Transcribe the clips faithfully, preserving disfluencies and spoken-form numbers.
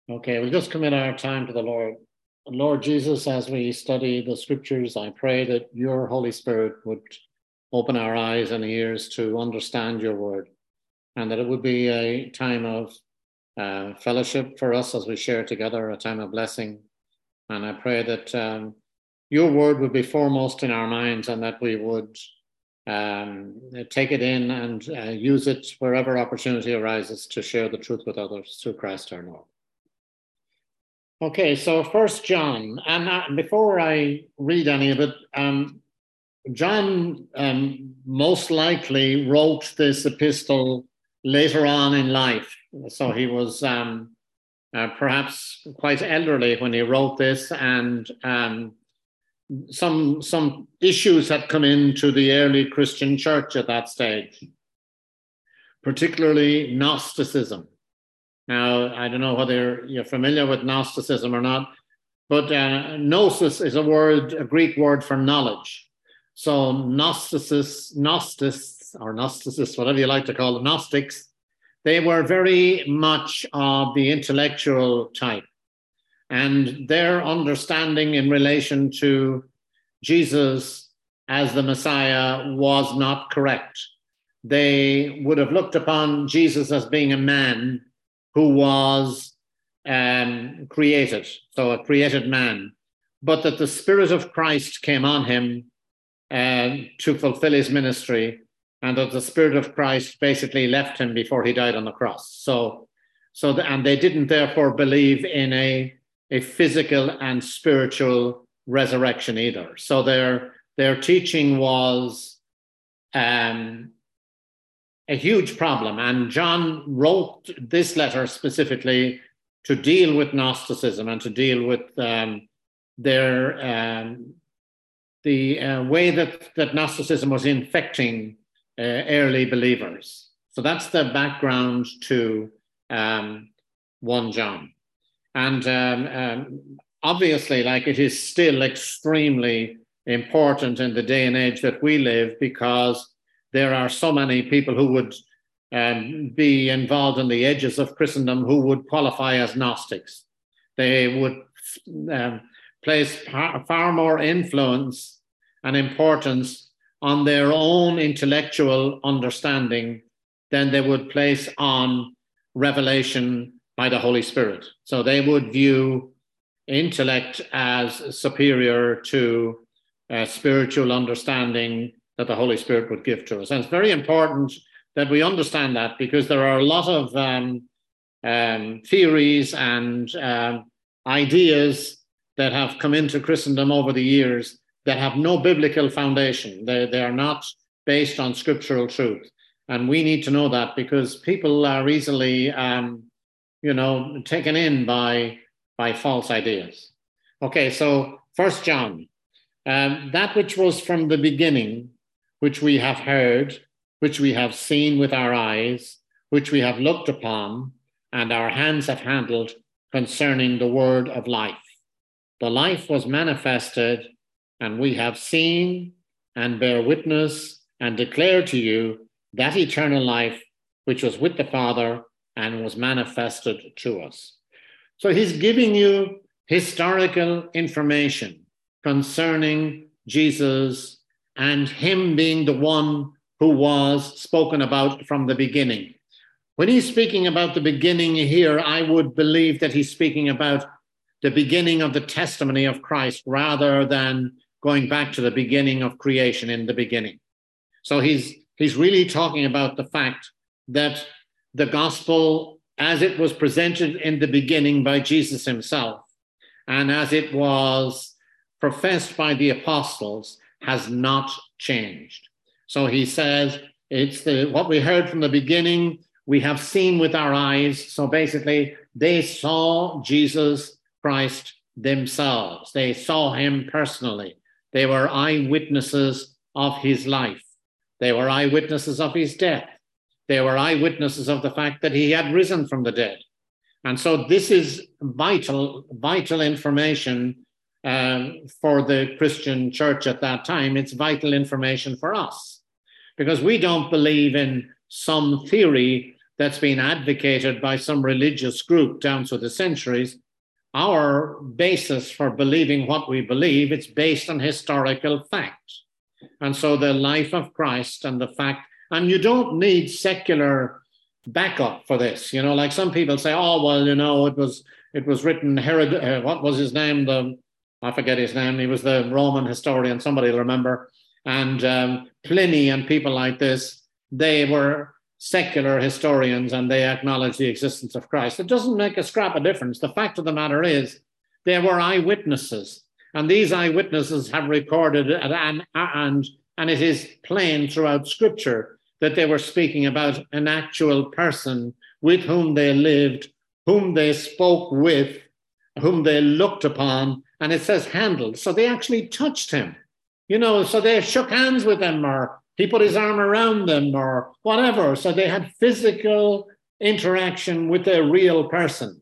Okay, we'll just commit our time to the Lord. Lord Jesus, as we study the scriptures, I pray that your Holy Spirit would open our eyes and ears to understand your word, and that it would be a time of uh, fellowship for us as we share together, a time of blessing. And I pray that um, your word would be foremost in our minds, and that we would um, take it in and uh, use it wherever opportunity arises to share the truth with others through Christ our Lord. Okay, so First John, and uh, before I read any of it, um, John um, most likely wrote this epistle later on in life. So he was um, uh, perhaps quite elderly when he wrote this, and um, some, some issues had come into the early Christian church at that stage, particularly Gnosticism. Now, I don't know whether you're familiar with Gnosticism or not, but uh, gnosis is a word, a Greek word for knowledge. So Gnostics, Gnostics, or Gnosticists, whatever you like to call them, Gnostics, they were very much of the intellectual type. And their understanding in relation to Jesus as the Messiah was not correct. They would have looked upon Jesus as being a man who was um, created, so a created man, but that the Spirit of Christ came on him uh, to fulfill his ministry, and that the Spirit of Christ basically left him before he died on the cross. So, so the, and they didn't therefore believe in a, a physical and spiritual resurrection either. So their, their teaching was um, a huge problem. And John wrote this letter specifically to deal with Gnosticism and to deal with um, their um, the uh, way that, that Gnosticism was infecting uh, early believers. So that's the background to um, First John. And um, um, obviously, like, it is still extremely important in the day and age that we live, because there are so many people who would um, be involved in the edges of Christendom who would qualify as Gnostics. They would um, place far, far more influence and importance on their own intellectual understanding than they would place on revelation by the Holy Spirit. So they would view intellect as superior to uh, spiritual understanding that the Holy Spirit would give to us. And it's very important that we understand that, because there are a lot of um, um, theories and um, ideas that have come into Christendom over the years that have no biblical foundation. They, they are not based on scriptural truth. And we need to know that, because people are easily, um, you know, taken in by, by false ideas. Okay, so First John, um, that which was from the beginning, which we have heard, which we have seen with our eyes, which we have looked upon, and our hands have handled, concerning the word of life. The life was manifested, and we have seen and bear witness and declare to you that eternal life which was with the Father and was manifested to us. So he's giving you historical information concerning Jesus and him being the one who was spoken about from the beginning. When he's speaking about the beginning here, I would believe that he's speaking about the beginning of the testimony of Christ, rather than going back to the beginning of creation in the beginning. So he's, he's really talking about the fact that the gospel, as it was presented in the beginning by Jesus himself, and as it was professed by the apostles, has not changed. So he says, it's the what we heard from the beginning, we have seen with our eyes. So basically, they saw Jesus Christ themselves. They saw him personally. They were eyewitnesses of his life. They were eyewitnesses of his death. They were eyewitnesses of the fact that he had risen from the dead. And so this is vital, vital information um, for the Christian church at that time. It's vital information for us, because we don't believe in some theory that's been advocated by some religious group down through the centuries. Our basis for believing what we believe, it's based on historical fact. And so the life of Christ and the fact, and you don't need secular backup for this. You know, like some people say, oh, well, you know, it was it was written, Herod, uh, what was his name? The I forget his name. He was the Roman historian, somebody will remember. And um, Pliny and people like this, they were secular historians and they acknowledged the existence of Christ. It doesn't make a scrap of difference. The fact of the matter is they were eyewitnesses. And these eyewitnesses have recorded it, and, and, and it is plain throughout Scripture that they were speaking about an actual person with whom they lived, whom they spoke with, whom they looked upon, and it says handled. So they actually touched him, you know, so they shook hands with him, or he put his arm around them, or whatever. So they had physical interaction with a real person.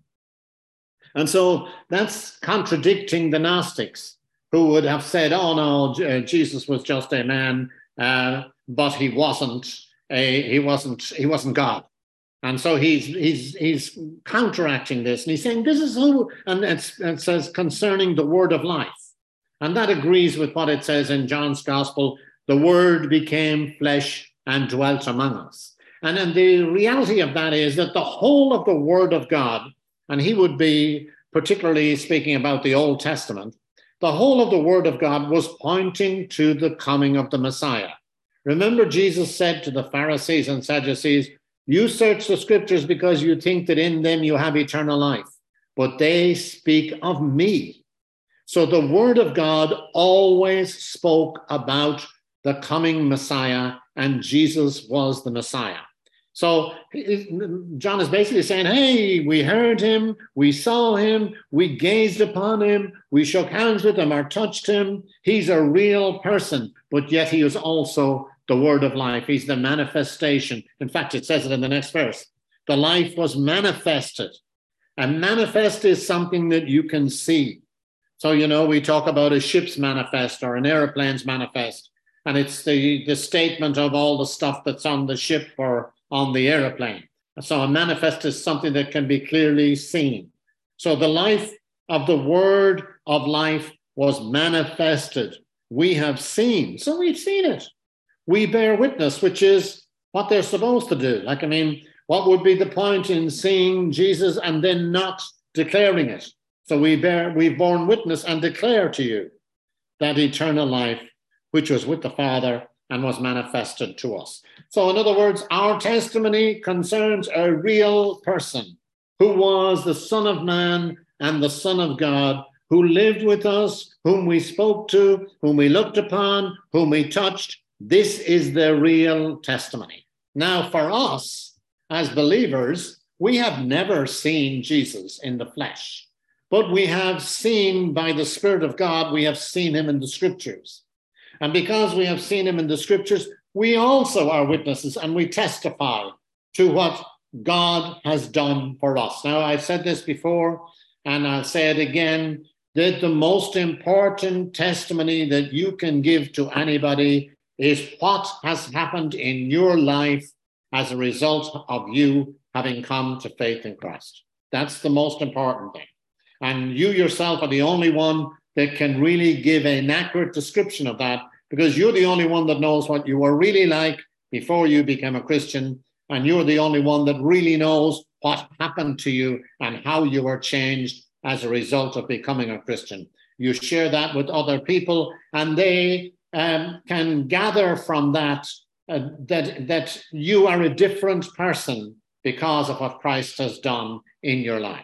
And so that's contradicting the Gnostics, who would have said, oh, no, Jesus was just a man, uh, but he wasn't a, he wasn't, he wasn't God. And so he's he's he's counteracting this, and he's saying this is who, and it's, it says concerning the word of life. And that agrees with what it says in John's gospel, the word became flesh and dwelt among us. And then the reality of that is that the whole of the word of God, and he would be particularly speaking about the Old Testament, the whole of the word of God was pointing to the coming of the Messiah. Remember, Jesus said to the Pharisees and Sadducees, you search the scriptures because you think that in them you have eternal life, but they speak of me. So the word of God always spoke about the coming Messiah, and Jesus was the Messiah. So John is basically saying, hey, we heard him, we saw him, we gazed upon him, we shook hands with him or touched him. He's a real person, but yet he is also the word of life. He's the manifestation. In fact, it says it in the next verse. The life was manifested. And manifest is something that you can see. So, you know, we talk about a ship's manifest or an airplane's manifest, and it's the, the statement of all the stuff that's on the ship or on the airplane. So a manifest is something that can be clearly seen. So the life of the word of life was manifested. We have seen. So we've seen it. We bear witness, which is what they're supposed to do. Like, I mean, what would be the point in seeing Jesus and then not declaring it? So we bear, we've borne witness and declare to you that eternal life, which was with the Father and was manifested to us. So in other words, our testimony concerns a real person who was the Son of Man and the Son of God, who lived with us, whom we spoke to, whom we looked upon, whom we touched. This is the real testimony. Now, for us as believers, we have never seen Jesus in the flesh, but we have seen by the Spirit of God, we have seen him in the scriptures. And because we have seen him in the scriptures, we also are witnesses and we testify to what God has done for us. Now, I've said this before, and I'll say it again, that the most important testimony that you can give to anybody is what has happened in your life as a result of you having come to faith in Christ. That's the most important thing. And you yourself are the only one that can really give an accurate description of that, because you're the only one that knows what you were really like before you became a Christian, and you're the only one that really knows what happened to you and how you were changed as a result of becoming a Christian. You share that with other people, and they um, can gather from that, uh, that that you are a different person because of what Christ has done in your life.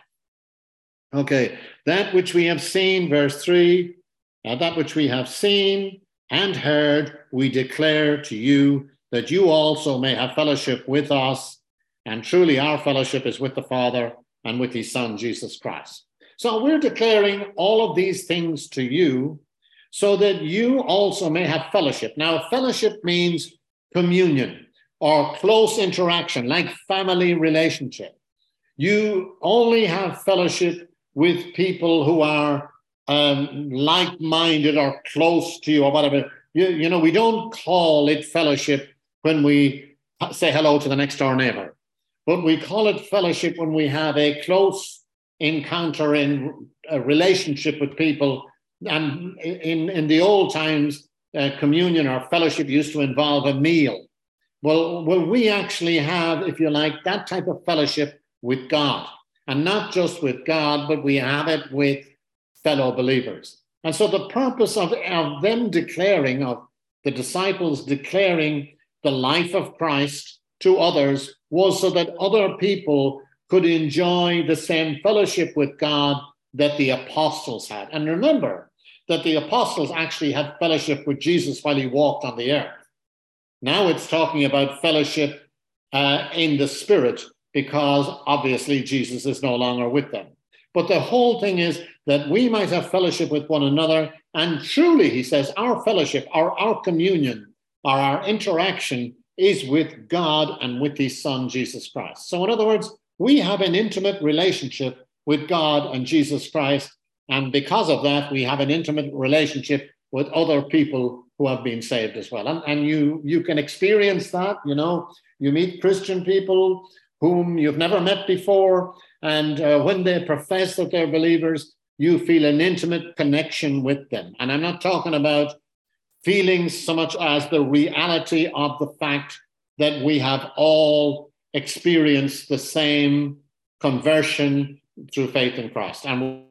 Okay, that which we have seen, verse three, uh, that which we have seen and heard, we declare to you, that you also may have fellowship with us. And truly our fellowship is with the Father and with his Son, Jesus Christ. So we're declaring all of these things to you so that you also may have fellowship. Now, fellowship means communion or close interaction, like family relationship. You only have fellowship with people who are um, like-minded or close to you or whatever. You, you know, we don't call it fellowship when we say hello to the next door neighbor. but we call it fellowship when we have a close encounter in a relationship with people. And in, in the old times, uh, communion or fellowship used to involve a meal. Well, well, we actually have, if you like, that type of fellowship with God. And not just with God, but we have it with fellow believers. And so the purpose of, of them declaring, of the disciples declaring the life of Christ to others, was so that other people could enjoy the same fellowship with God that the apostles had. And remember that the apostles actually had fellowship with Jesus while he walked on the earth. Now it's talking about fellowship uh, in the Spirit, because obviously Jesus is no longer with them. But the whole thing is that we might have fellowship with one another. And truly, he says, our fellowship, our, our communion, or our interaction is with God and with his Son, Jesus Christ. So in other words, we have an intimate relationship with God and Jesus Christ. And because of that, we have an intimate relationship with other people who have been saved as well. And, and you, you can experience that, you know, you meet Christian people whom you've never met before. And uh, when they profess that they're believers, you feel an intimate connection with them. And I'm not talking about feelings so much as the reality of the fact that we have all experienced the same conversion through faith in Christ. And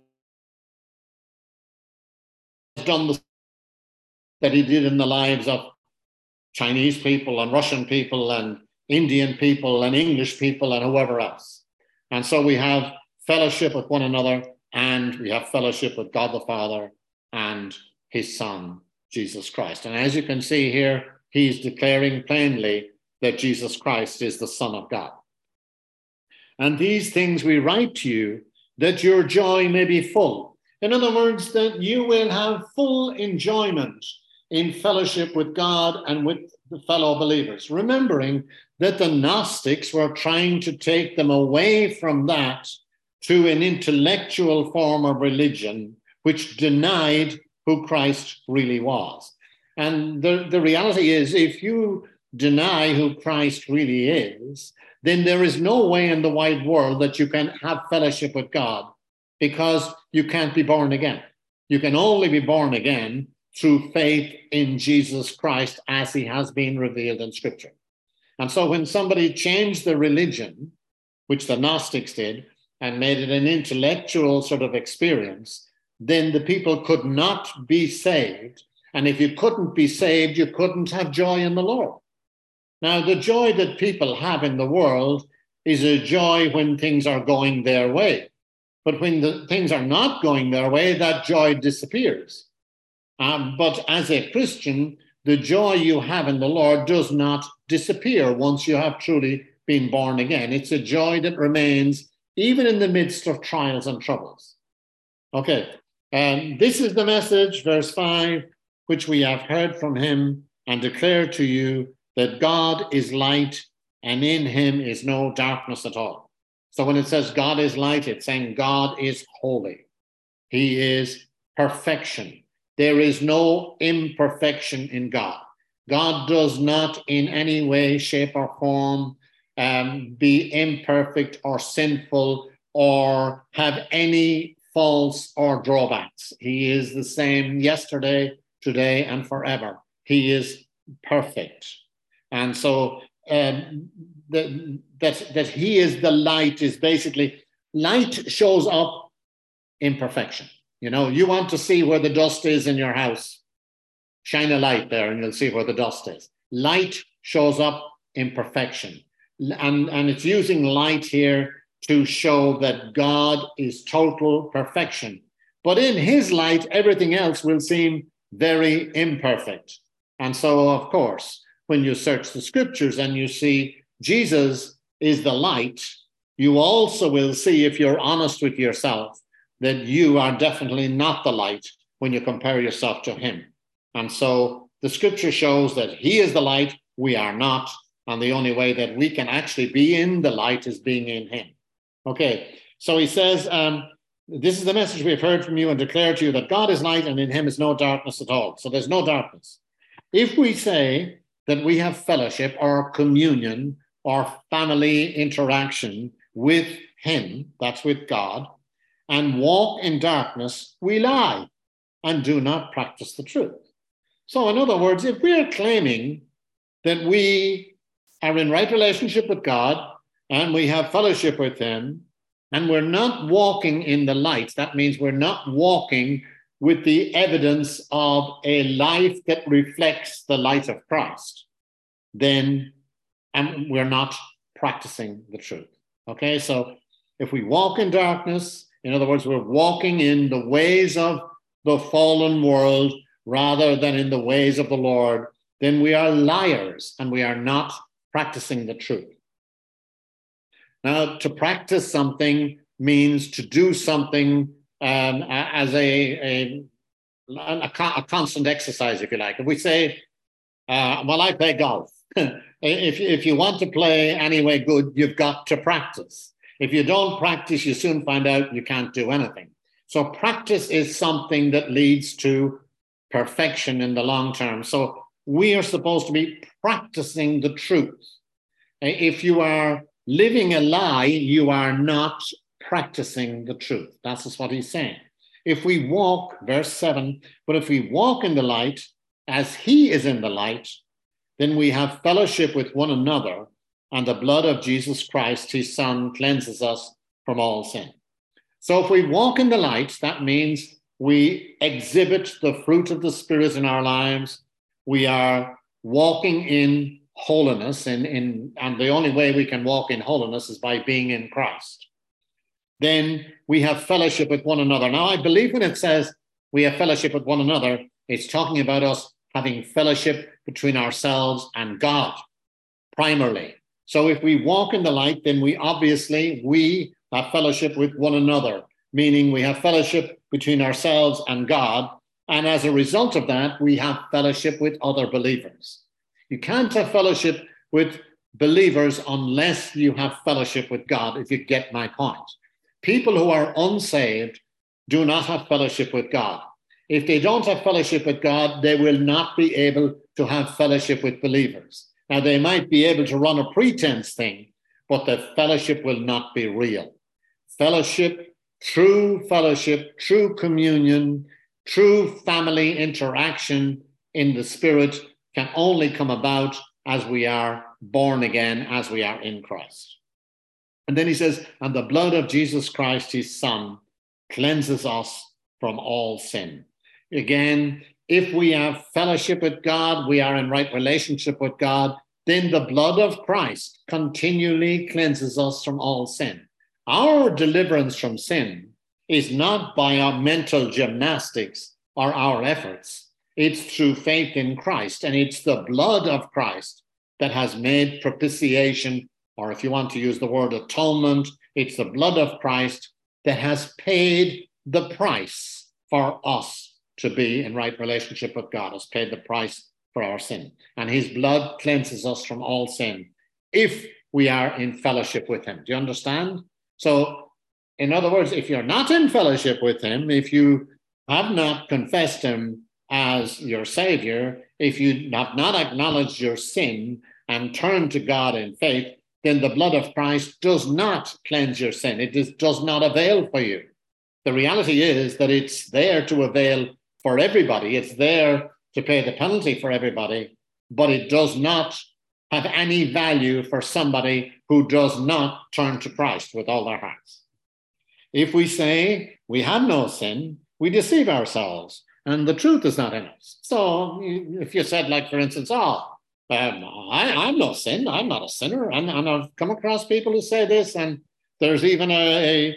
we've done the that he did in the lives of Chinese people and Russian people and Indian people and English people and whoever else. And so we have fellowship with one another, and we have fellowship with God the Father and his Son, Jesus Christ. And as you can see here, he's declaring plainly that Jesus Christ is the Son of God. And these things we write to you, that your joy may be full. In other words, that you will have full enjoyment in fellowship with God and with the fellow believers, remembering that the Gnostics were trying to take them away from that to an intellectual form of religion, which denied who Christ really was. And the, the reality is, if you deny who Christ really is, then there is no way in the wide world that you can have fellowship with God, because you can't be born again. You can only be born again through faith in Jesus Christ as he has been revealed in Scripture. And so when somebody changed the religion, which the Gnostics did, and made it an intellectual sort of experience, then the people could not be saved. And if you couldn't be saved, you couldn't have joy in the Lord. Now, the joy that people have in the world is a joy when things are going their way. But when the things are not going their way, that joy disappears. Um, but as a Christian, the joy you have in the Lord does not disappear once you have truly been born again. It's a joy that remains even in the midst of trials and troubles. Okay, and this is the message, verse five, which we have heard from him and declare to you, that God is light and in him is no darkness at all. So when it says God is light, it's saying God is holy. He is perfection. There is no imperfection in God. God does not in any way, shape, or form um, be imperfect or sinful or have any faults or drawbacks. He is the same yesterday, today, and forever. He is perfect. And so um, the, that, that he is the light is basically, light shows up in perfection. You know, you want to see where the dust is in your house, shine a light there and you'll see where the dust is. Light shows up in perfection. And, and it's using light here to show that God is total perfection. But in his light, everything else will seem very imperfect. And so, of course, when you search the scriptures and you see Jesus is the light, you also will see, if you're honest with yourself, that you are definitely not the light when you compare yourself to him. And so the scripture shows that he is the light, we are not, and the only way that we can actually be in the light is being in him. Okay, so he says, um, this is the message we have heard from you and declare to you, that God is light and in him is no darkness at all. So there's no darkness. If we say that we have fellowship or communion or family interaction with him, that's with God, and walk in darkness, we lie and do not practice the truth. So in other words, if we are claiming that we are in right relationship with God and we have fellowship with him, and we're not walking in the light, that means we're not walking with the evidence of a life that reflects the light of Christ, then and we're not practicing the truth. Okay, so if we walk in darkness, in other words, we're walking in the ways of the fallen world rather than in the ways of the Lord, then we are liars and we are not practicing the truth. Now, to practice something means to do something um, as a, a, a, a constant exercise, if you like. If we say, uh, well, I play golf. if, if you want to play anyway good, you've got to practice. If you don't practice, you soon find out you can't do anything. So practice is something that leads to perfection in the long term. So we are supposed to be practicing the truth. If you are living a lie, you are not practicing the truth. That's just what he's saying. If we walk, verse seven, but if we walk in the light as he is in the light, then we have fellowship with one another, and the blood of Jesus Christ, his son, cleanses us from all sin. So if we walk in the light, that means we exhibit the fruit of the Spirit in our lives. We are walking in holiness, and, in, and the only way we can walk in holiness is by being in Christ. Then we have fellowship with one another. Now, I believe when it says we have fellowship with one another, it's talking about us having fellowship between ourselves and God, primarily. So if we walk in the light, then we obviously, we have fellowship with one another, meaning we have fellowship between ourselves and God. And as a result of that, we have fellowship with other believers. You can't have fellowship with believers unless you have fellowship with God, if you get my point. People who are unsaved do not have fellowship with God. If they don't have fellowship with God, they will not be able to have fellowship with believers. Now, they might be able to run a pretense thing, but the fellowship will not be real. Fellowship, true fellowship, true communion, true family interaction in the Spirit can only come about as we are born again, as we are in Christ. And then he says, and the blood of Jesus Christ, his son, cleanses us from all sin. Again, if we have fellowship with God, we are in right relationship with God, then the blood of Christ continually cleanses us from all sin. Our deliverance from sin is not by our mental gymnastics or our efforts. It's through faith in Christ, and it's the blood of Christ that has made propitiation, or if you want to use the word atonement, it's the blood of Christ that has paid the price for us to be in right relationship with God, has paid the price for our sin. And his blood cleanses us from all sin if we are in fellowship with him. Do you understand? So, in other words, if you're not in fellowship with him, if you have not confessed him as your Savior, if you have not acknowledged your sin and turned to God in faith, then the blood of Christ does not cleanse your sin. It is, does not avail for you. The reality is that it's there to avail for everybody. It's there to pay the penalty for everybody, but it does not have any value for somebody who does not turn to Christ with all their hearts. If we say we have no sin, we deceive ourselves, and the truth is not in us. So if you said, like, for instance, oh, um, I, I'm no sin, I'm not a sinner, and, and I've come across people who say this, and there's even a,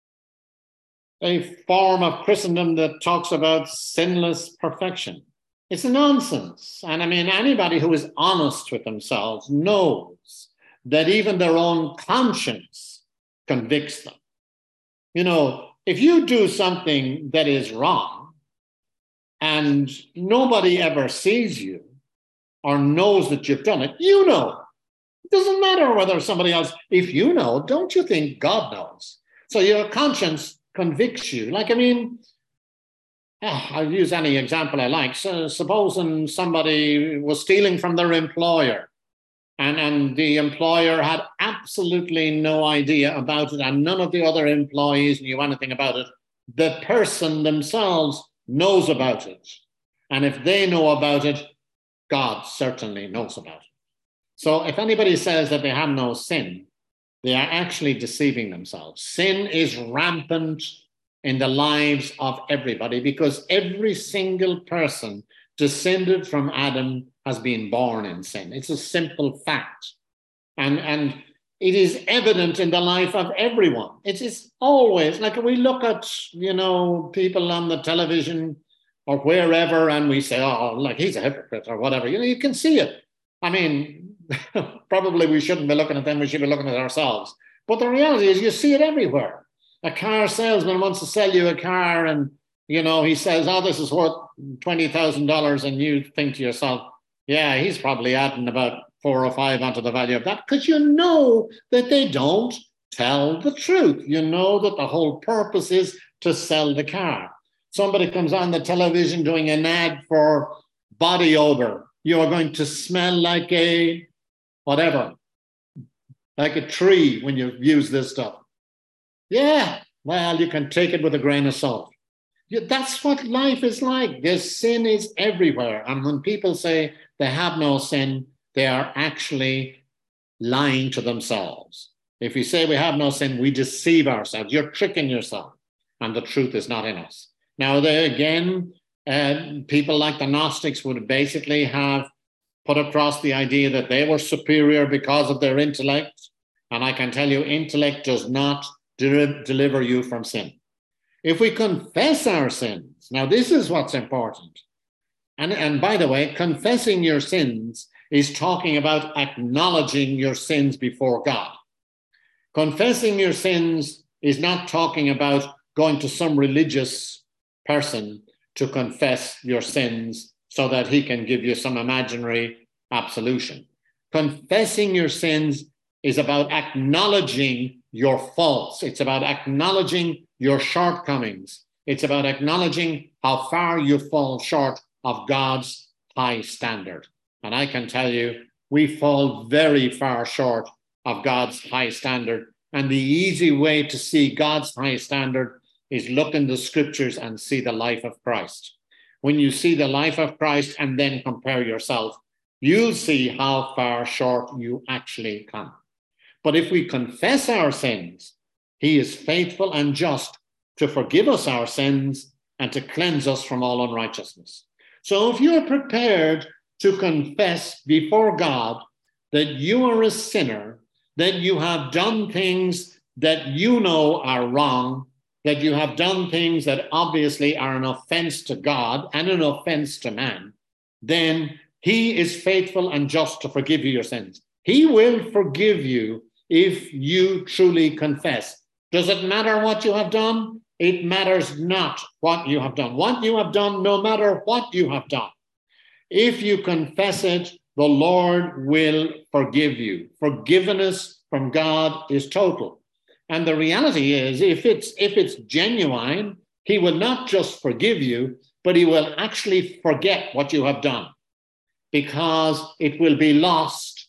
a, a form of Christendom that talks about sinless perfection. It's nonsense. And I mean, anybody who is honest with themselves knows that even their own conscience convicts them. You know, if you do something that is wrong and nobody ever sees you or knows that you've done it, you know. It doesn't matter whether somebody else, if you know, don't you think God knows? So your conscience convicts you. Like, I mean, oh, I'll use any example I like. So supposing somebody was stealing from their employer And, and the employer had absolutely no idea about it, and none of the other employees knew anything about it. The person themselves knows about it. And if they know about it, God certainly knows about it. So if anybody says that they have no sin, they are actually deceiving themselves. Sin is rampant in the lives of everybody because every single person descended from Adam has been born in sin. It's a simple fact. And, and it is evident in the life of everyone. It is always, like we look at, you know, people on the television or wherever, and we say, oh, like he's a hypocrite or whatever. You know, you can see it. I mean, probably we shouldn't be looking at them, we should be looking at ourselves. But the reality is you see it everywhere. A car salesman wants to sell you a car and, you know, he says, oh, this is worth twenty thousand dollars. And you think to yourself, yeah, he's probably adding about four or five onto the value of that, because you know that they don't tell the truth. You know that the whole purpose is to sell the car. Somebody comes on the television doing an ad for body odor. You are going to smell like a whatever, like a tree when you use this stuff. Yeah, well, you can take it with a grain of salt. Yeah, that's what life is like. There's sin is everywhere. And when people say they have no sin, they are actually lying to themselves. If we say we have no sin, we deceive ourselves. You're tricking yourself, and the truth is not in us. Now, there again, uh, people like the Gnostics would basically have put across the idea that they were superior because of their intellect. And I can tell you, intellect does not de- deliver you from sin. If we confess our sins, now this is what's important. And, and by the way, confessing your sins is talking about acknowledging your sins before God. Confessing your sins is not talking about going to some religious person to confess your sins so that he can give you some imaginary absolution. Confessing your sins is about acknowledging your faults. It's about acknowledging your shortcomings. It's about acknowledging how far you fall short of God's high standard. And I can tell you, we fall very far short of God's high standard. And the easy way to see God's high standard is look in the scriptures and see the life of Christ. When you see the life of Christ and then compare yourself, you'll see how far short you actually come. But if we confess our sins, he is faithful and just to forgive us our sins and to cleanse us from all unrighteousness. So if you're prepared to confess before God that you are a sinner, that you have done things that you know are wrong, that you have done things that obviously are an offense to God and an offense to man, then he is faithful and just to forgive you your sins. He will forgive you if you truly confess. Does it matter what you have done? It matters not what you have done. What you have done, no matter what you have done. If you confess it, the Lord will forgive you. Forgiveness from God is total. And the reality is, if it's if it's genuine, he will not just forgive you, but he will actually forget what you have done, because it will be lost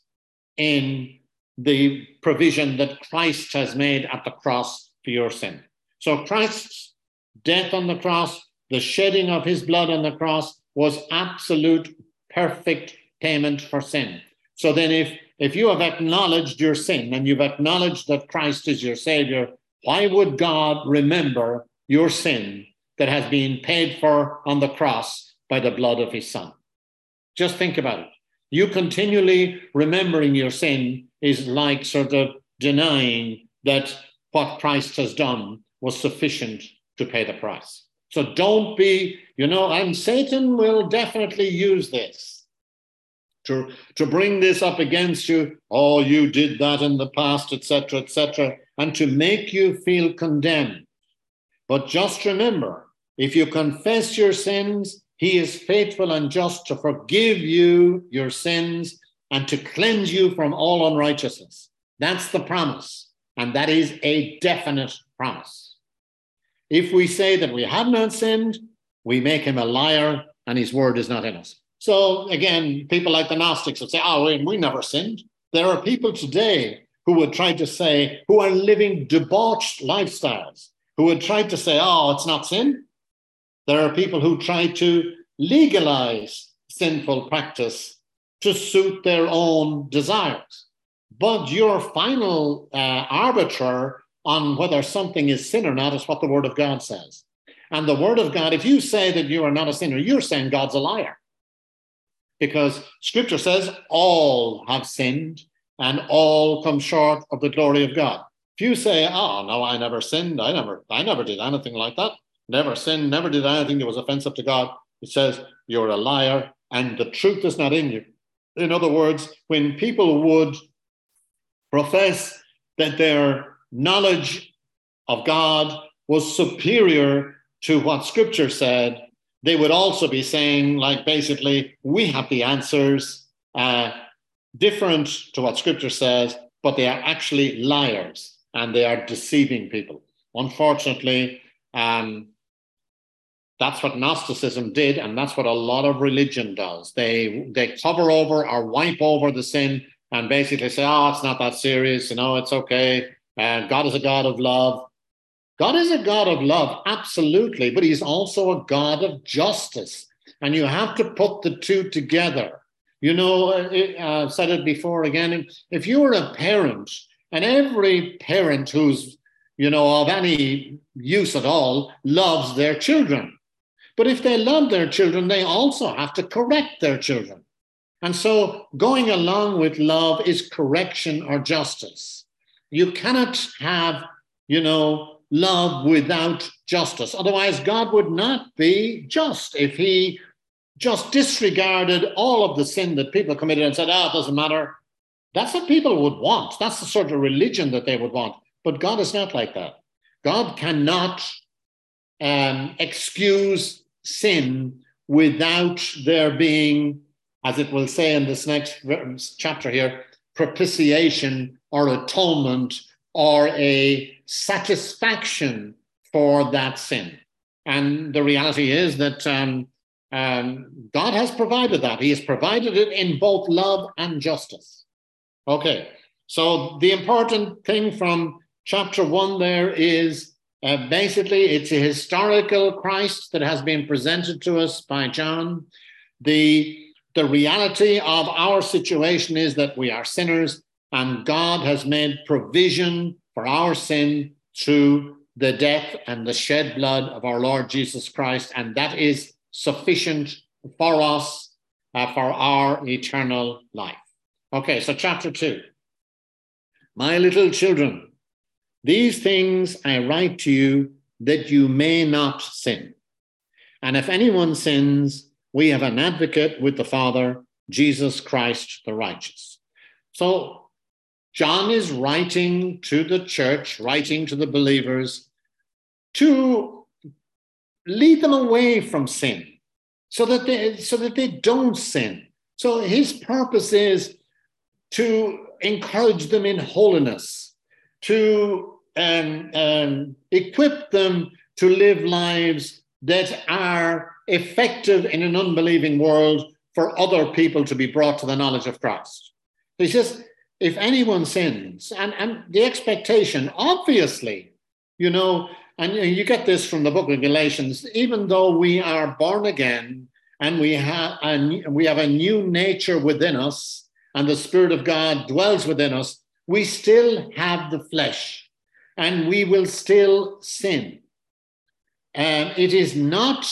in the provision that Christ has made at the cross for your sin. So Christ's death on the cross, the shedding of his blood on the cross, was absolute, perfect payment for sin. So then if, if you have acknowledged your sin and you've acknowledged that Christ is your Savior, why would God remember your sin that has been paid for on the cross by the blood of his Son? Just think about it. You continually remembering your sin is like sort of denying that what Christ has done was sufficient to pay the price. So don't be, you know, and Satan will definitely use this to, to bring this up against you. Oh, you did that in the past, et cetera, et cetera, and to make you feel condemned. But just remember, if you confess your sins, he is faithful and just to forgive you your sins and to cleanse you from all unrighteousness. That's the promise, and that is a definite promise. If we say that we have not sinned, we make him a liar and his word is not in us. So again, people like the Gnostics would say, oh, we, we never sinned. There are people today who would try to say, who are living debauched lifestyles, who would try to say, oh, it's not sin. There are people who try to legalize sinful practice to suit their own desires. But your final uh, arbiter on whether something is sin or not is what the Word of God says. And the Word of God, if you say that you are not a sinner, you're saying God's a liar. Because Scripture says all have sinned and all come short of the glory of God. If you say, oh, no, I never sinned, I never, I never did anything like that, never sinned, never did anything that was offensive to God, it says you're a liar and the truth is not in you. In other words, when people would profess that their knowledge of God was superior to what Scripture said, they would also be saying, like, basically, we have the answers, uh, different to what Scripture says, but they are actually liars and they are deceiving people. Unfortunately, um, that's what Gnosticism did, and that's what a lot of religion does. They they cover over or wipe over the sin and basically say, oh, it's not that serious, you know, it's okay. Uh, God is a God of love. God is a God of love, absolutely, but he's also a God of justice. And you have to put the two together. You know, I've said it before again, if you were a parent, and every parent who's, you know, of any use at all loves their children. But if they love their children, they also have to correct their children. And so going along with love is correction or justice. You cannot have, you know, love without justice. Otherwise, God would not be just if he just disregarded all of the sin that people committed and said, oh, it doesn't matter. That's what people would want. That's the sort of religion that they would want. But God is not like that. God cannot um, excuse sin without there being, as it will say in this next chapter here, propitiation or atonement or a satisfaction for that sin. And the reality is that um, um, God has provided that. He has provided it in both love and justice. Okay, so the important thing from chapter one there is uh, basically it's a historical Christ that has been presented to us by John. The, the reality of our situation is that we are sinners and God has made provision for our sin through the death and the shed blood of our Lord Jesus Christ, and that is sufficient for us uh, for our eternal life. Okay, so chapter two. My little children, these things I write to you that you may not sin. And if anyone sins, we have an advocate with the Father, Jesus Christ the righteous. So John is writing to the church, writing to the believers to lead them away from sin so that they, so that they don't sin. So his purpose is to encourage them in holiness, to um, um, equip them to live lives that are effective in an unbelieving world for other people to be brought to the knowledge of Christ. He says, if anyone sins, and, and the expectation, obviously, you know, and you get this from the book of Galatians, even though we are born again and we have a, we have a new nature within us and the Spirit of God dwells within us, we still have the flesh and we will still sin. And it is not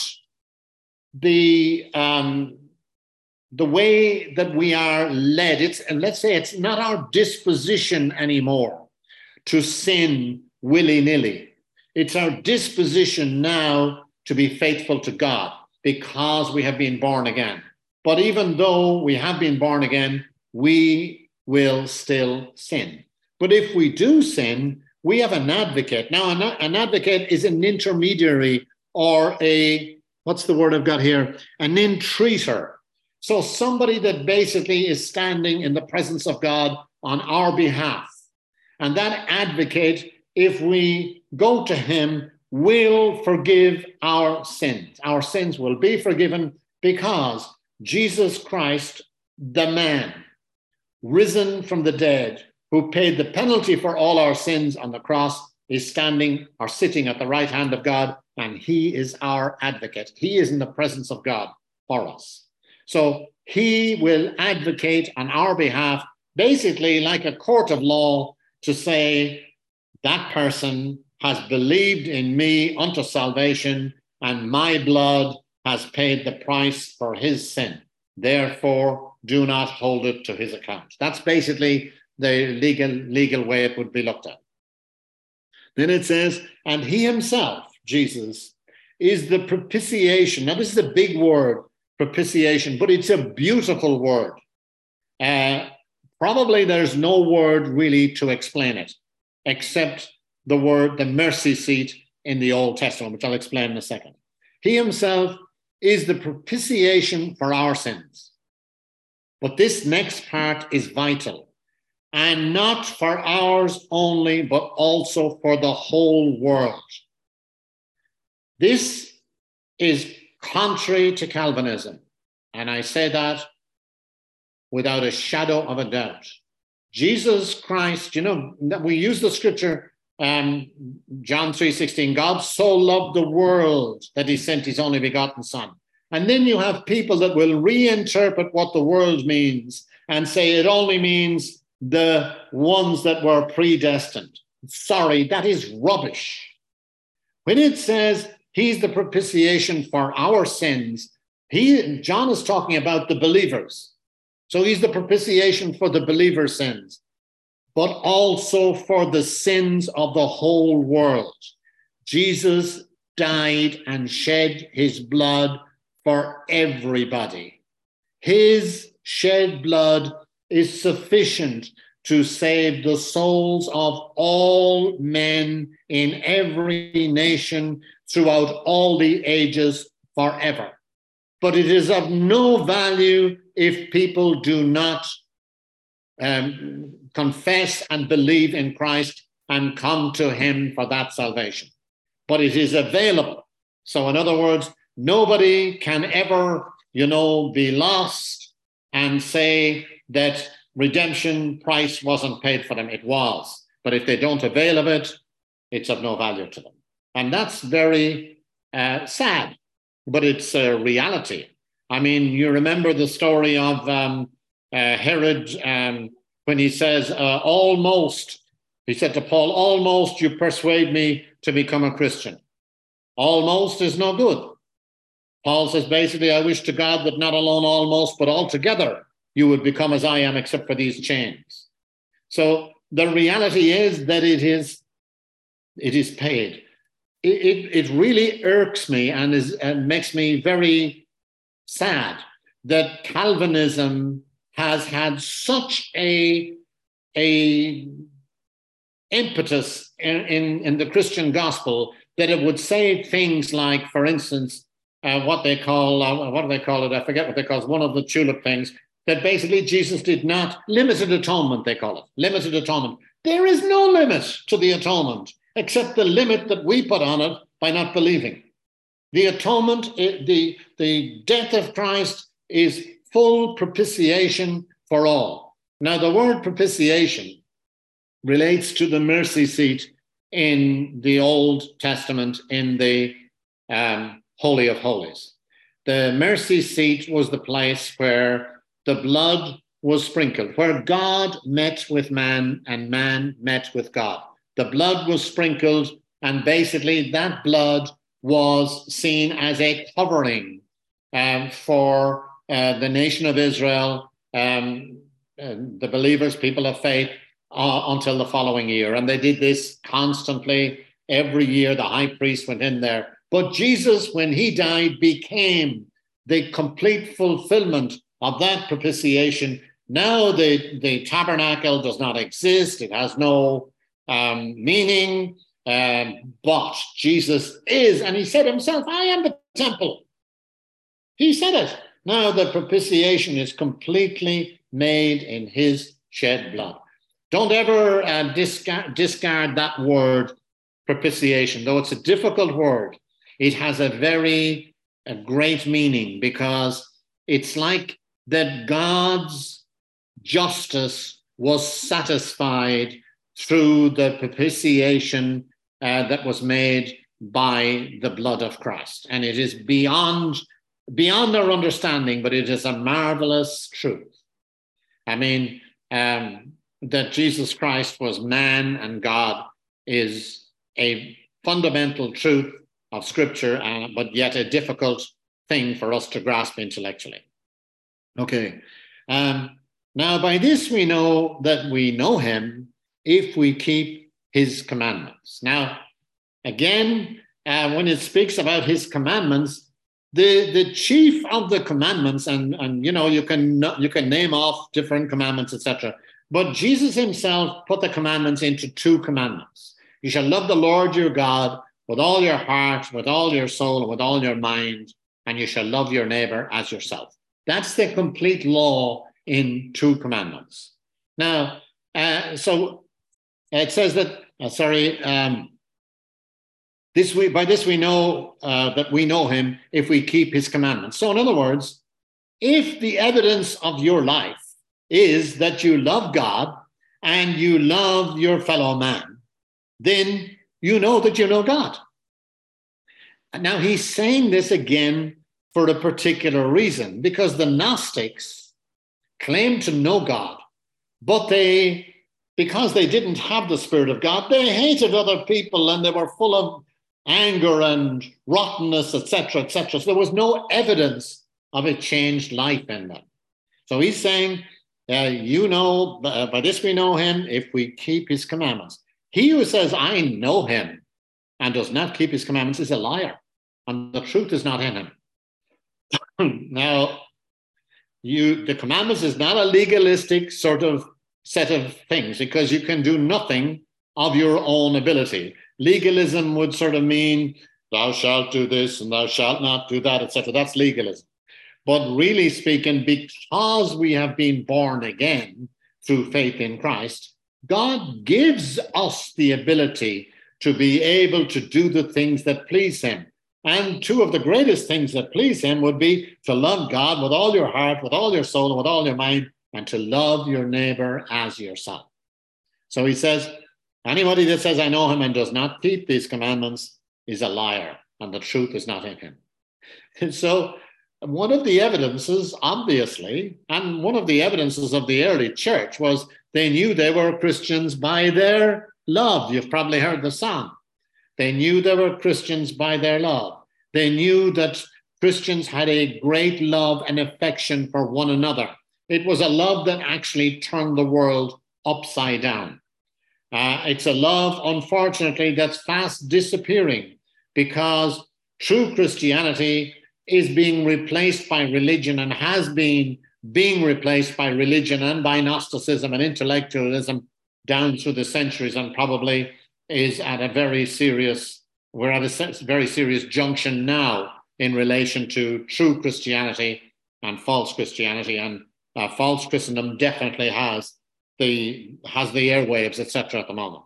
the um, the way that we are led. It's, and let's say it's not our disposition anymore to sin willy-nilly. It's our disposition now to be faithful to God because we have been born again. But even though we have been born again, we will still sin. But if we do sin, we have an advocate. Now, an, an advocate is an intermediary or a, what's the word I've got here? An entreater. So somebody that basically is standing in the presence of God on our behalf. And that advocate, if we go to him, will forgive our sins. Our sins will be forgiven because Jesus Christ, the man, risen from the dead, who paid the penalty for all our sins on the cross, is standing or sitting at the right hand of God, and he is our advocate. He is in the presence of God for us. So he will advocate on our behalf, basically like a court of law, to say that person has believed in me unto salvation, and my blood has paid the price for his sin. Therefore, do not hold it to his account. That's basically the legal, legal way it would be looked at. Then it says, and he himself, Jesus, is the propitiation. Now, this is a big word, propitiation, but it's a beautiful word. Uh, probably there's no word really to explain it, except the word, the mercy seat in the Old Testament, which I'll explain in a second. He himself is the propitiation for our sins. But this next part is vital, and not for ours only, but also for the whole world. This is contrary to Calvinism, and I say that without a shadow of a doubt. Jesus Christ, you know, we use the scripture, um, John three sixteen, God so loved the world that he sent his only begotten son. And then you have people that will reinterpret what the world means and say it only means the ones that were predestined. Sorry, that is rubbish. When it says he's the propitiation for our sins, he, John is talking about the believers. So he's the propitiation for the believer's sins, but also for the sins of the whole world. Jesus died and shed his blood for everybody. His shed blood is sufficient to save the souls of all men in every nation throughout all the ages forever. But it is of no value if people do not um, confess and believe in Christ and come to him for that salvation. But it is available. So in other words, nobody can ever, you know, be lost and say that redemption price wasn't paid for them. It was. But if they don't avail of it, it's of no value to them. And that's very uh, sad, but it's a reality. I mean, you remember the story of um, uh, Herod um, when he says, uh, almost, he said to Paul, almost you persuade me to become a Christian. Almost is no good. Paul says, basically, I wish to God that not alone almost, but altogether you would become as I am, except for these chains. So the reality is that it is, it is paid. It, it, it really irks me and, is, and makes me very sad that Calvinism has had such a, a impetus in, in, in the Christian gospel that it would say things like, for instance, Uh, what they call, uh, what do they call it? I forget what they call it. One of the tulip things, that basically Jesus did not, limited atonement, they call it, limited atonement. There is no limit to the atonement, except the limit that we put on it by not believing. The atonement, the, the death of Christ is full propitiation for all. Now, the word propitiation relates to the mercy seat in the Old Testament, in the um, Holy of Holies. The mercy seat was the place where the blood was sprinkled, where God met with man and man met with God. The blood was sprinkled, and basically that blood was seen as a covering um, for uh, the nation of Israel, um, the believers, people of faith, uh, until the following year. And they did this constantly. Every year the high priest went in there. But Jesus, when he died, became the complete fulfillment of that propitiation. Now the, the tabernacle does not exist. It has no um, meaning. Um, but Jesus is, and he said himself, I am the temple. He said it. Now the propitiation is completely made in his shed blood. Don't ever uh, discard, discard that word, propitiation, though it's a difficult word. It has a very a great meaning, because it's like that God's justice was satisfied through the propitiation uh, that was made by the blood of Christ. And it is beyond, beyond our understanding, but it is a marvelous truth. I mean, um, that Jesus Christ was man and God is a fundamental truth of Scripture, uh, but yet a difficult thing for us to grasp intellectually. Okay. Um, now, by this we know that we know him if we keep his commandments. Now, again, uh, when it speaks about his commandments, the, the chief of the commandments, and, and you know, you can, you can name off different commandments, et cetera. But Jesus himself put the commandments into two commandments. You shall love the Lord your God with all your heart, with all your soul, and with all your mind, and you shall love your neighbor as yourself. That's the complete law in two commandments. Now, uh, so it says that, uh, sorry, um, this we, by this we know uh, that we know him if we keep his commandments. So in other words, if the evidence of your life is that you love God and you love your fellow man, then you know that you know God. And now he's saying this again for a particular reason, because the Gnostics claimed to know God, but they, because they didn't have the Spirit of God, they hated other people and they were full of anger and rottenness, et cetera, et cetera. So there was no evidence of a changed life in them. So he's saying, uh, you know, uh, by this we know him if we keep his commandments. He who says, I know him, and does not keep his commandments is a liar, and the truth is not in him. Now, you, the commandments is not a legalistic sort of set of things, because you can do nothing of your own ability. Legalism would sort of mean, thou shalt do this and thou shalt not do that, et cetera. That's legalism. But really speaking, because we have been born again through faith in Christ, God gives us the ability to be able to do the things that please him. And two of the greatest things that please him would be to love God with all your heart, with all your soul, and with all your mind, and to love your neighbor as yourself. So he says, anybody that says, I know him and does not keep these commandments is a liar, and the truth is not in him. And so one of the evidences, obviously, and one of the evidences of the early church was they knew they were Christians by their love. You've probably heard the song. They knew they were Christians by their love. They knew that Christians had a great love and affection for one another. It was a love that actually turned the world upside down. Uh, it's a love, unfortunately, that's fast disappearing, because true Christianity is being replaced by religion, and has been being replaced by religion and by Gnosticism and intellectualism down through the centuries, and probably is at a very serious, we're at a very serious junction now in relation to true Christianity and false Christianity. And uh, false Christendom definitely has the, has the airwaves, et cetera at the moment.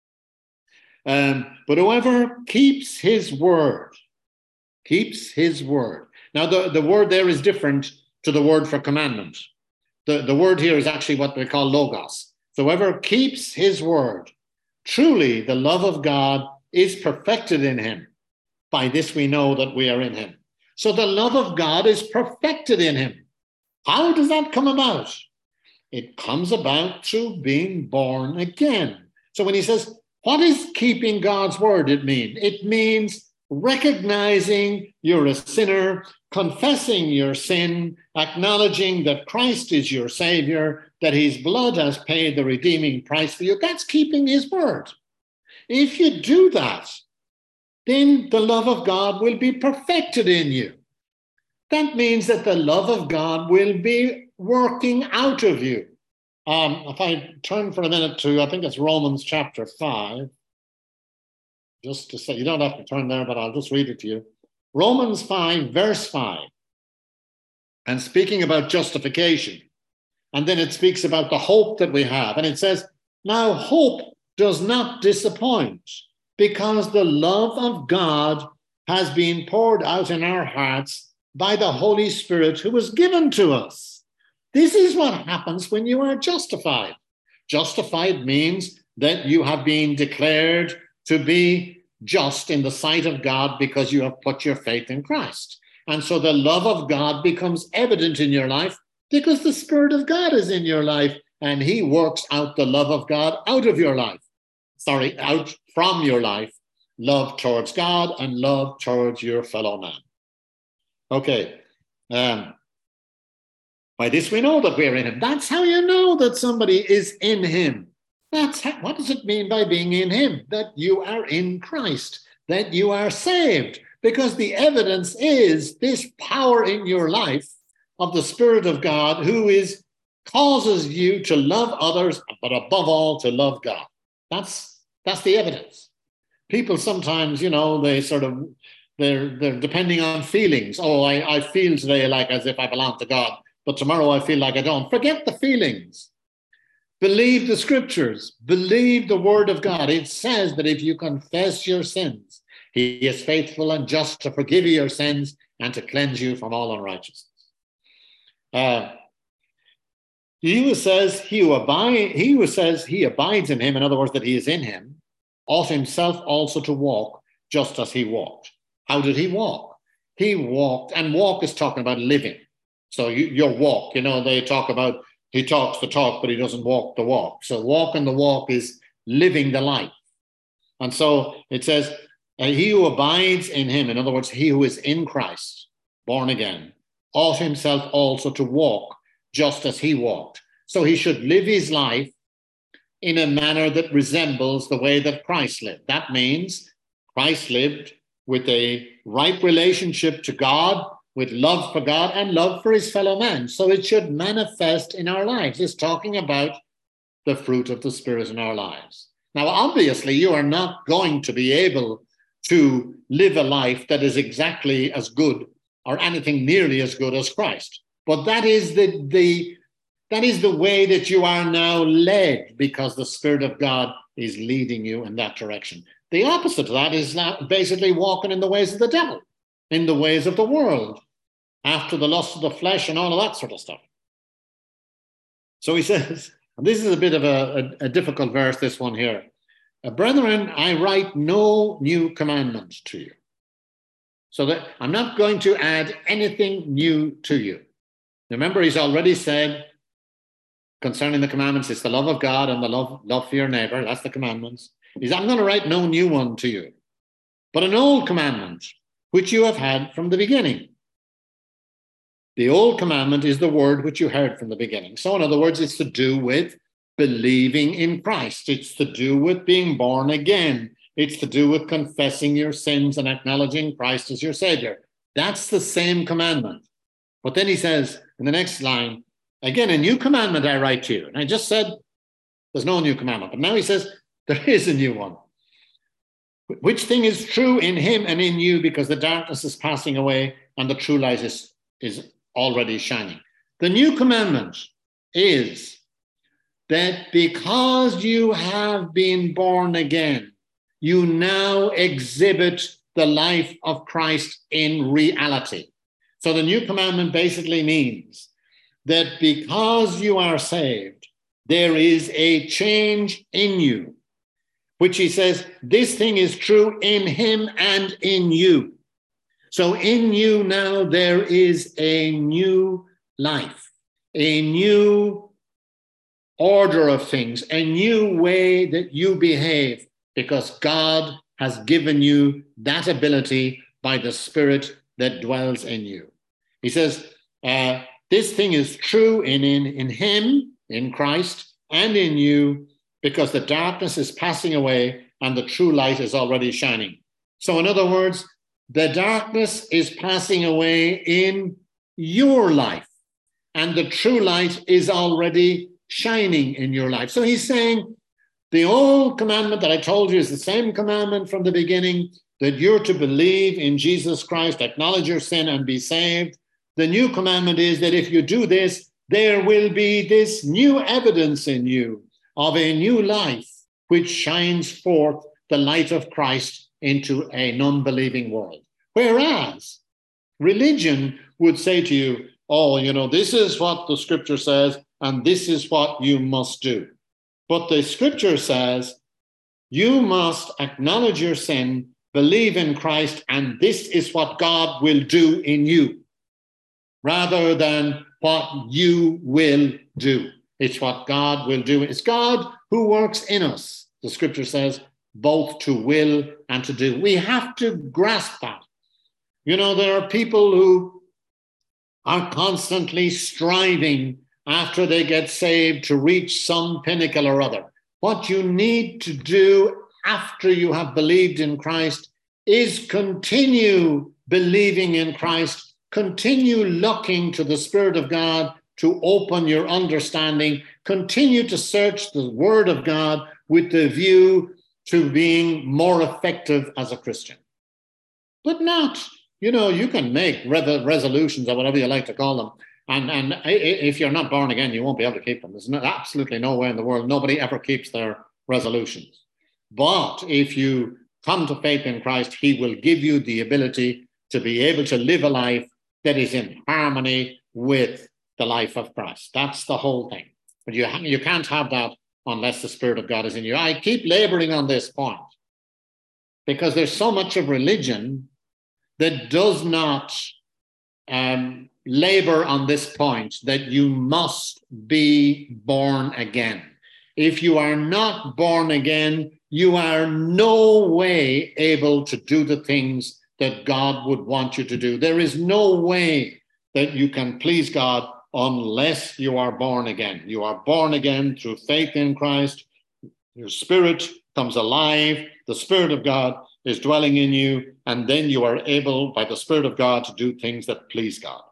Um, but whoever keeps his word, keeps his word. Now, the, the word there is different to the word for commandment. The, the word here is actually what we call logos. So whoever keeps his word, truly the love of God is perfected in him. By this we know that we are in him. So the love of God is perfected in him. How does that come about? It comes about through being born again. So when he says, what is keeping God's word it mean? It means recognizing you're a sinner, confessing your sin, acknowledging that Christ is your Savior, that his blood has paid the redeeming price for you. That's keeping his word. If you do that, then the love of God will be perfected in you. That means that the love of God will be working out of you. Um, if I turn for a minute to, I think it's Romans chapter five, just to say, you don't have to turn there, but I'll just read it to you. Romans five, verse five, and speaking about justification. And then it speaks about the hope that we have. And it says, now hope does not disappoint, because the love of God has been poured out in our hearts by the Holy Spirit who was given to us. This is what happens when you are justified. Justified means that you have been declared to be just in the sight of God because you have put your faith in Christ. And so the love of God becomes evident in your life because the Spirit of God is in your life and he works out the love of God out of your life. Sorry, out from your life, love towards God and love towards your fellow man. Okay. Um, by this we know that we're in him. That's how you know that somebody is in him. That's how, what does it mean by being in him? That you are in Christ, that you are saved. Because the evidence is this power in your life of the Spirit of God who is causes you to love others, but above all to love God. That's that's the evidence. People sometimes, you know, they sort of they're they're depending on feelings. Oh, I, I feel today like as if I belong to God, but tomorrow I feel like I don't. Forget the feelings. Believe the scriptures. Believe the word of God. It says that if you confess your sins, he is faithful and just to forgive you your sins and to cleanse you from all unrighteousness. Uh, he who says he who abide, he who says he abides in him, in other words, that he is in him, ought himself also to walk just as he walked. How did he walk? He walked, and walk is talking about living. So you, your walk, you know, they talk about he talks the talk, but he doesn't walk the walk. So walking the walk is living the life. And so it says, uh, he who abides in him, in other words, he who is in Christ, born again, ought himself also to walk just as he walked. So he should live his life in a manner that resembles the way that Christ lived. That means Christ lived with a right relationship to God, with love for God and love for his fellow man. So it should manifest in our lives. It's talking about the fruit of the Spirit in our lives. Now, obviously, you are not going to be able to live a life that is exactly as good or anything nearly as good as Christ. But that is the, the, that is the way that you are now led because the Spirit of God is leading you in that direction. The opposite of that is basically walking in the ways of the devil, in the ways of the world, after the lust of the flesh and all of that sort of stuff. So he says, and this is a bit of a, a, a difficult verse, this one here. Brethren, I write no new commandment to you. So that I'm not going to add anything new to you. Remember, he's already said concerning the commandments, it's the love of God and the love, love for your neighbor. That's the commandments. He's, I'm going to write no new one to you, but an old commandment, which you have had from the beginning. The old commandment is the word which you heard from the beginning. So in other words, it's to do with believing in Christ. It's to do with being born again. It's to do with confessing your sins and acknowledging Christ as your Savior. That's the same commandment. But then he says in the next line, again, a new commandment I write to you. And I just said there's no new commandment. But now he says there is a new one. Which thing is true in him and in you, because the darkness is passing away and the true light is, is already shining. The new commandment is that because you have been born again, you now exhibit the life of Christ in reality. So the new commandment basically means that because you are saved, there is a change in you, which he says, this thing is true in him and in you. So in you now there is a new life, a new order of things, a new way that you behave, because God has given you that ability by the Spirit that dwells in you. He says, uh, this thing is true in, in, in him, in Christ, and in you, because the darkness is passing away and the true light is already shining. So in other words, the darkness is passing away in your life, and the true light is already shining in your life. So he's saying, the old commandment that I told you is the same commandment from the beginning, that you're to believe in Jesus Christ, acknowledge your sin, and be saved. The new commandment is that if you do this, there will be this new evidence in you of a new life, which shines forth the light of Christ into an unbelieving world. Whereas religion would say to you, oh, you know, this is what the scripture says, and this is what you must do. But the scripture says, you must acknowledge your sin, believe in Christ, and this is what God will do in you, rather than what you will do. It's what God will do. It's God who works in us, the scripture says, both to will and to do. We have to grasp that. You know, there are people who are constantly striving after they get saved to reach some pinnacle or other. What you need to do after you have believed in Christ is continue believing in Christ, continue looking to the Spirit of God to open your understanding, continue to search the Word of God with the view to being more effective as a Christian. But not, you know, you can make re- resolutions or whatever you like to call them. And, and if you're not born again, you won't be able to keep them. There's no, absolutely no way in the world. Nobody ever keeps their resolutions. But if you come to faith in Christ, he will give you the ability to be able to live a life that is in harmony with the life of Christ. That's the whole thing. But you, ha- you can't have that unless the Spirit of God is in you. I keep laboring on this point because there's so much of religion that does not um, labor on this point that you must be born again. If you are not born again, you are no way able to do the things that God would want you to do. There is no way that you can please God unless you are born again. You are born again through faith in Christ. Your spirit comes alive. The Spirit of God is dwelling in you, and then you are able, by the Spirit of God, to do things that please God.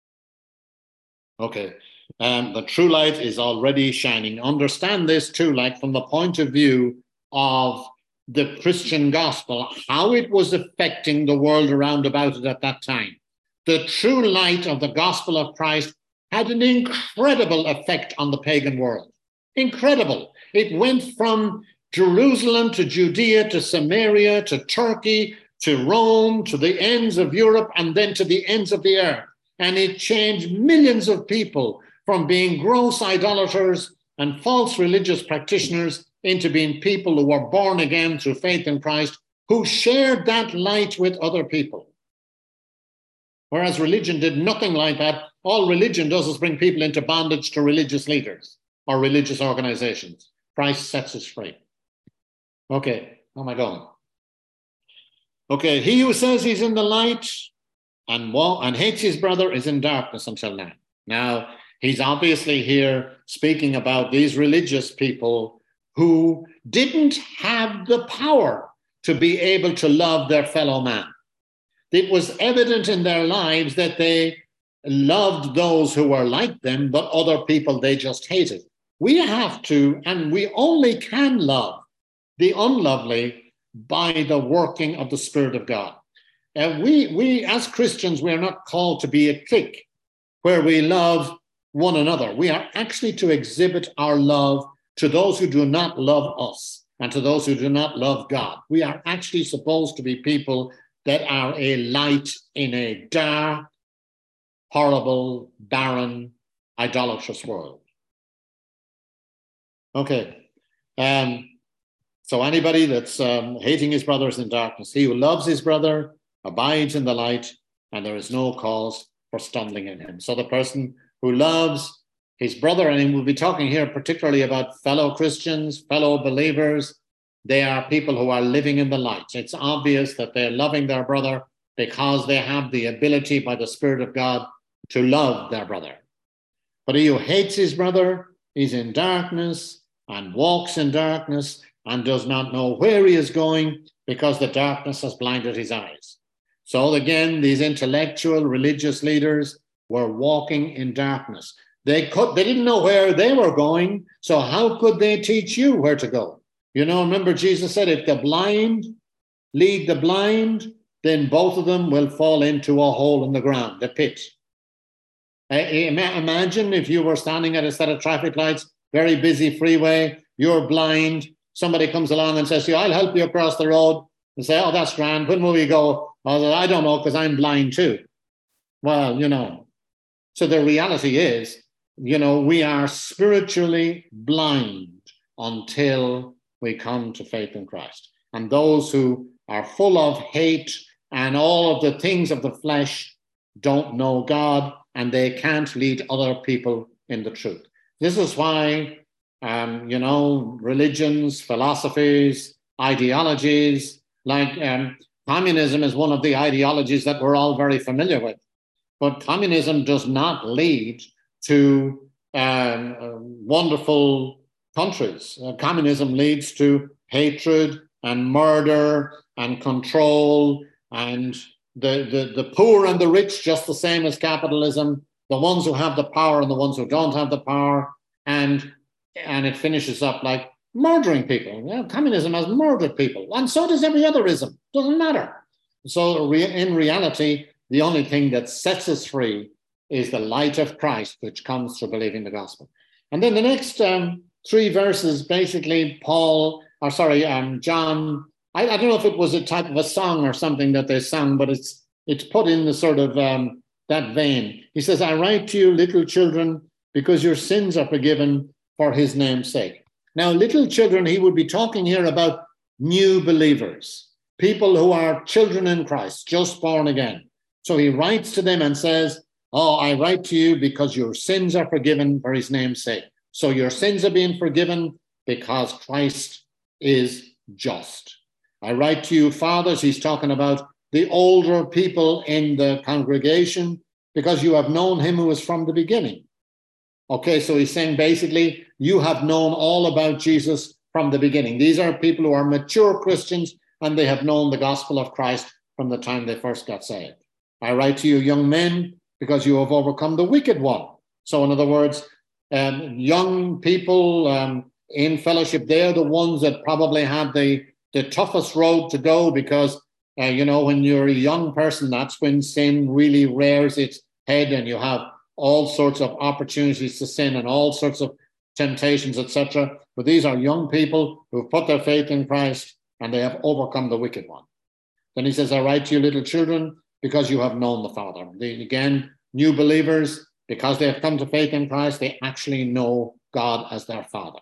Okay, um, the true light is already shining. Understand this too, like from the point of view of the Christian gospel, how it was affecting the world around about it at that time. The true light of the gospel of Christ had an incredible effect on the pagan world. Incredible. It went from Jerusalem to Judea to Samaria to Turkey to Rome to the ends of Europe and then to the ends of the earth. And it changed millions of people from being gross idolaters and false religious practitioners into being people who were born again through faith in Christ, who shared that light with other people. Whereas religion did nothing like that. All religion does is bring people into bondage to religious leaders or religious organizations. Christ sets us free. Okay, how am I going? Okay, he who says he's in the light and, and hates his brother is in darkness until now. Now, he's obviously here speaking about these religious people who didn't have the power to be able to love their fellow man. It was evident in their lives that they loved those who were like them, but other people they just hated. We have to, and we only can love the unlovely by the working of the Spirit of God. And we, we as Christians, we are not called to be a clique where we love one another. We are actually to exhibit our love to those who do not love us and to those who do not love God. We are actually supposed to be people that are a light in a dark, horrible, barren, idolatrous world. Okay. Um, so anybody that's um, hating his brother is in darkness. He who loves his brother abides in the light, and there is no cause for stumbling in him. So the person who loves his brother, and we'll be talking here particularly about fellow Christians, fellow believers, they are people who are living in the light. It's obvious that they're loving their brother because they have the ability by the Spirit of God to love their brother. But he who hates his brother is in darkness and walks in darkness and does not know where he is going because the darkness has blinded his eyes. So again, these intellectual religious leaders were walking in darkness. They could, they didn't know where they were going, so how could they teach you where to go? You know, remember Jesus said, if the blind lead the blind, then both of them will fall into a hole in the ground, the pit. Imagine if you were standing at a set of traffic lights, very busy freeway, you're blind, somebody comes along and says to you, I'll help you across the road, and say, oh, that's grand, when will we go? I don't know, because I'm blind too. Well, you know, So the reality is, you know, we are spiritually blind until we come to faith in Christ. And those who are full of hate and all of the things of the flesh don't know God, and they can't lead other people in the truth. This is why, um, you know, religions, philosophies, ideologies, like um, communism is one of the ideologies that we're all very familiar with. But communism does not lead to um, uh, wonderful countries. Uh, communism leads to hatred and murder and control, and the, the, the poor and the rich just the same as capitalism, the ones who have the power and the ones who don't have the power, and, and it finishes up like murdering people. You know, communism has murdered people, and so does every other ism. Doesn't matter. So re- in reality, the only thing that sets us free is the light of Christ, which comes through believing the gospel. And then the next um, three verses, basically, Paul, or sorry, um, John, I, I don't know if it was a type of a song or something that they sang, but it's it's put in the sort of um, that vein. He says, I write to you, little children, because your sins are forgiven for his name's sake. Now, little children, he would be talking here about new believers, people who are children in Christ, just born again. So he writes to them and says, oh, I write to you because your sins are forgiven for his name's sake. So your sins are being forgiven because Christ is just. I write to you, fathers, he's talking about the older people in the congregation, because you have known him who is from the beginning. Okay, so he's saying basically, you have known all about Jesus from the beginning. These are people who are mature Christians, and they have known the gospel of Christ from the time they first got saved. I write to you, young men, because you have overcome the wicked one. So in other words, um, young people um, in fellowship, they're the ones that probably had the, the toughest road to go, because, uh, you know, when you're a young person, that's when sin really rears its head, and you have all sorts of opportunities to sin and all sorts of temptations, et cetera. But these are young people who've put their faith in Christ, and they have overcome the wicked one. Then he says, I write to you, little children, because you have known the Father. They, again, new believers, because they have come to faith in Christ, they actually know God as their Father.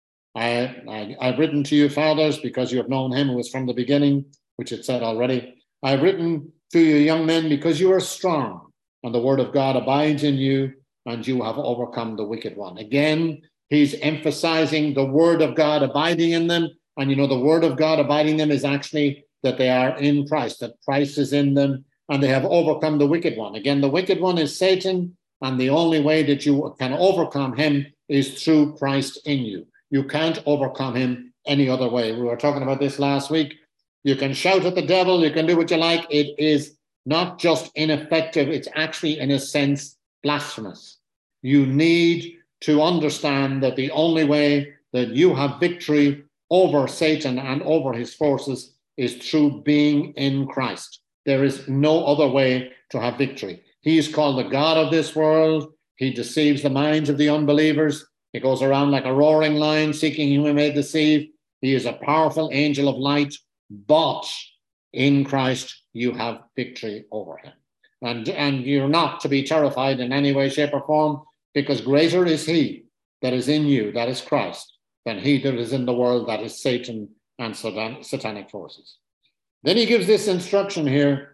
I, I, I've written to you, fathers, because you have known him who was from the beginning, which it said already. I've written to you, young men, because you are strong, and the word of God abides in you, and you have overcome the wicked one. Again, he's emphasizing the word of God abiding in them. And you know, the word of God abiding in them is actually that they are in Christ, that Christ is in them, and they have overcome the wicked one. Again, the wicked one is Satan, and the only way that you can overcome him is through Christ in you. You can't overcome him any other way. We were talking about this last week. You can shout at the devil, you can do what you like. It is not just ineffective, it's actually, in a sense, blasphemous. You need to understand that the only way that you have victory over Satan and over his forces is through being in Christ. There is no other way to have victory. He is called the God of this world. He deceives the minds of the unbelievers. He goes around like a roaring lion, seeking whom he may deceive. He is a powerful angel of light, but in Christ you have victory over him. And, and you're not to be terrified in any way, shape, or form, because greater is he that is in you, that is Christ, than he that is in the world, that is Satan and satanic forces. Then he gives this instruction here: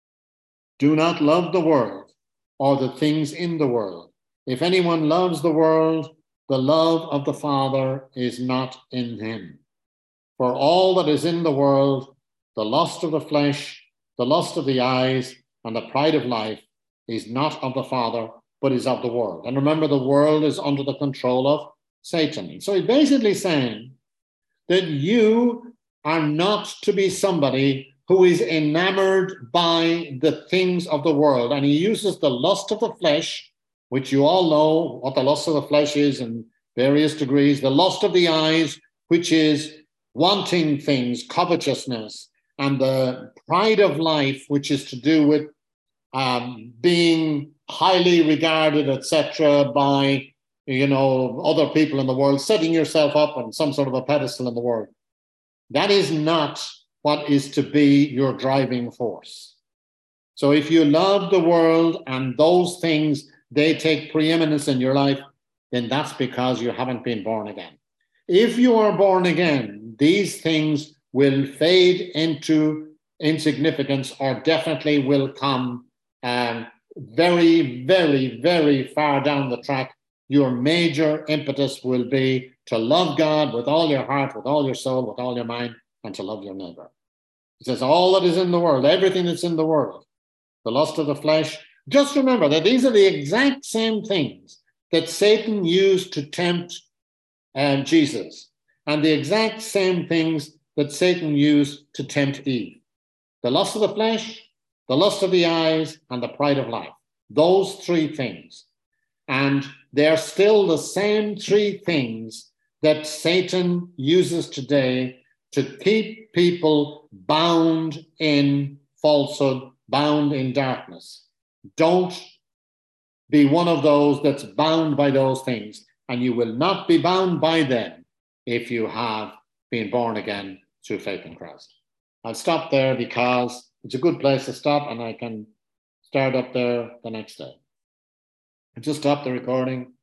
do not love the world or the things in the world. If anyone loves the world, the love of the Father is not in him. For all that is in the world, the lust of the flesh, the lust of the eyes, and the pride of life, is not of the Father, but is of the world. And remember, the world is under the control of Satan. So he's basically saying that you are not to be somebody who is enamored by the things of the world. And he uses the lust of the flesh, which you all know what the lust of the flesh is in various degrees, the lust of the eyes, which is wanting things, covetousness, and the pride of life, which is to do with um, being highly regarded, et cetera, by, you know, other people in the world, setting yourself up on some sort of a pedestal in the world. That is not what is to be your driving force. So if you love the world and those things they take preeminence in your life, then that's because you haven't been born again. If you are born again, these things will fade into insignificance or definitely will come um, very, very, very far down the track. Your major impetus will be to love God with all your heart, with all your soul, with all your mind, and to love your neighbor. It says all that is in the world, everything that's in the world, the lust of the flesh. Just remember that these are the exact same things that Satan used to tempt um, Jesus, and the exact same things that Satan used to tempt Eve. The lust of the flesh, the lust of the eyes, and the pride of life. Those three things. And they're still the same three things that Satan uses today to keep people bound in falsehood, bound in darkness. Don't be one of those that's bound by those things, and you will not be bound by them if you have been born again through faith in Christ. I'll stop there because it's a good place to stop, and I can start up there the next day. I just stop the recording.